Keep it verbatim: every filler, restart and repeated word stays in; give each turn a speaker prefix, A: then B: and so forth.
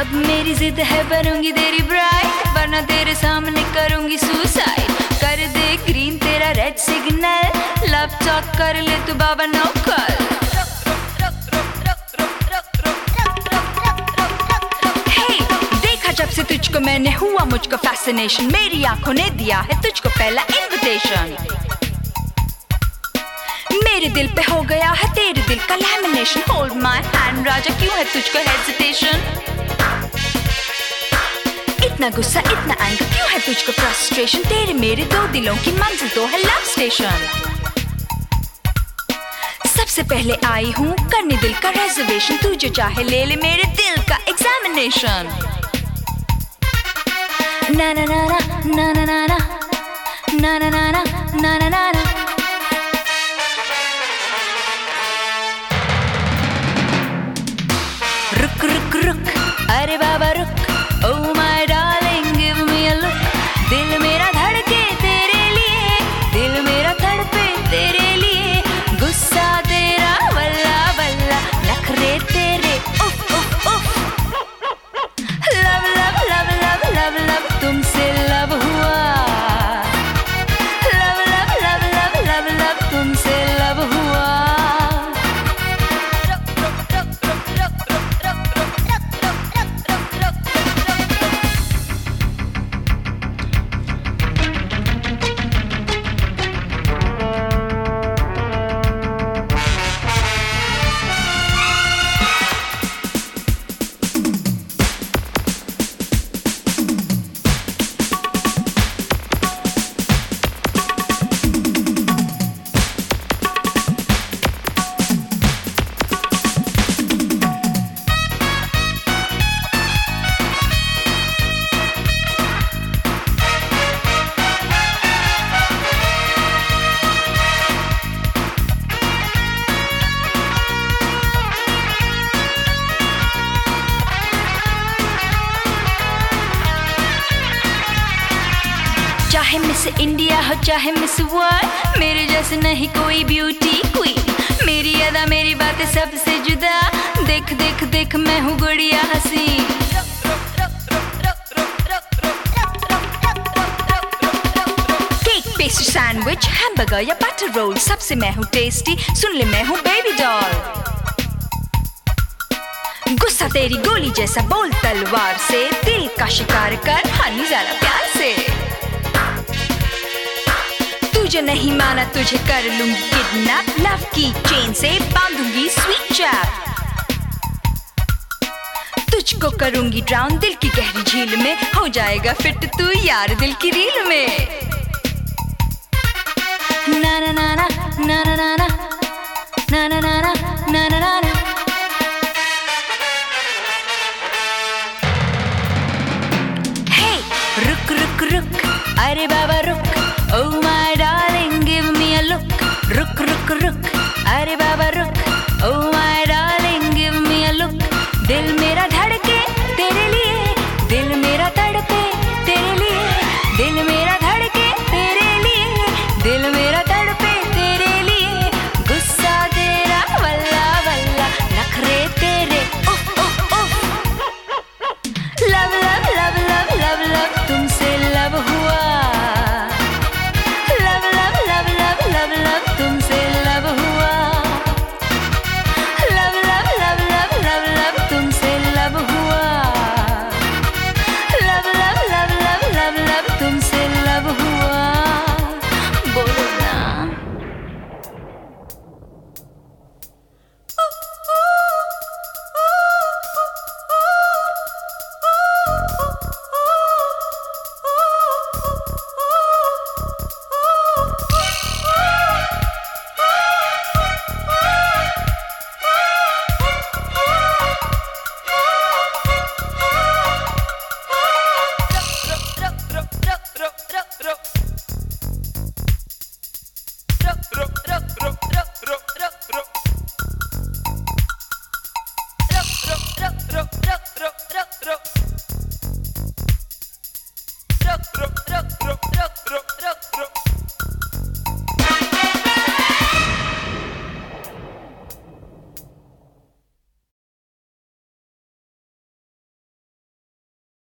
A: अब मेरी जिद है बनूंगी तेरी ब्राइड, वरना तेरे सामने करूंगी सुसाइड। कर दे ग्रीन तेरा रेड सिग्नल, लव टॉक कर ले तू बाबा नौकर। जब से तुझको मैंने हुआ मुझको फैसिनेशन, मेरी आंखों ने दिया है तुझको पहला इनविटेशन। मेरे दिल पे हो गया है तेरे दिल का लैमिनेशन, होल्ड माय हैंड राजा क्यों है तुझको हेजिटेशन। इतना गुस्सा इतना एंगर क्यों है तुझको फ्रस्ट्रेशन, तेरे मेरे दो दिलों की मंजिल तो है लव स्टेशन। सबसे पहले आई हूँ करने दिल का रिजर्वेशन, तू जो चाहे ले ले मेरे दिल का एग्जामिनेशन। ना ना ना ना ना ना ना ना ना ना ना ना ना ना। रुक रुक रुक अरे बाबा रुक, oh my darling give me a look। दिल मेरा धड़के तेरे लिए, दिल मेरा तड़पे तेरे लिए, गुस्सा तेरा वल्ला वल्ला, नखरे तेरे उफ उफ उफ। Love love love love love love तुमसे लव हुआ, love love love love love love तुमसे लव हुआ। चाहे मिस इंडिया हो चाहे मिस वर्ल्ड, मेरे जैसे नहीं कोई ब्यूटी क्वीन। मेरी अदा मेरी बातें सबसे जुदा, देख देख देख मैं हूँ गुड़िया हंसी। केक पेस्ट्री सैंडविच हैमबर्गर या बटर रोल, सबसे मैं हूँ टेस्टी, सुन ले मैं हूँ बेबी डॉल। गुस्सा तेरी गोली जैसा बोल तलवार से, दिल का शिकार कर हनी जरा प्यार से। तुझे नहीं माना तुझे कर लूंगी किडनैप, लव की चेन से बांधूंगी स्वीट चैप। तुझको करूंगी ड्राउन दिल की गहरी झील में, हो जाएगा फिट तू यार दिल की रील में। ना ना ना ना ना ना ना ना ना ना ना ना ना ना ना। हे रुक रुक रुक अरे बाबा रुक, oh my darling give me a look। रुक रुक रुक अरे बाबा रुक, oh my darling give me a look। दिल मेरा धड़के तेरे लिए, दिल मेरा तड़पे तेरे लिए, दिल मेरा धड़के तेरे लिए, दिल मेरा तड़पे तेरे लिए, गुस्सा तेरा वल्ला वल्ला, नखरे तेरे उफ उफ उफ। Love love love love love love तुमसे लव हुआ, तुमसे लव हुआ। Love love love love love love तुमसे लव हुआ, love love love love love love तुमसे लव हुआ। बोलो ना।
B: Rock, rock, rock, rock, rock, rock, rock, rock.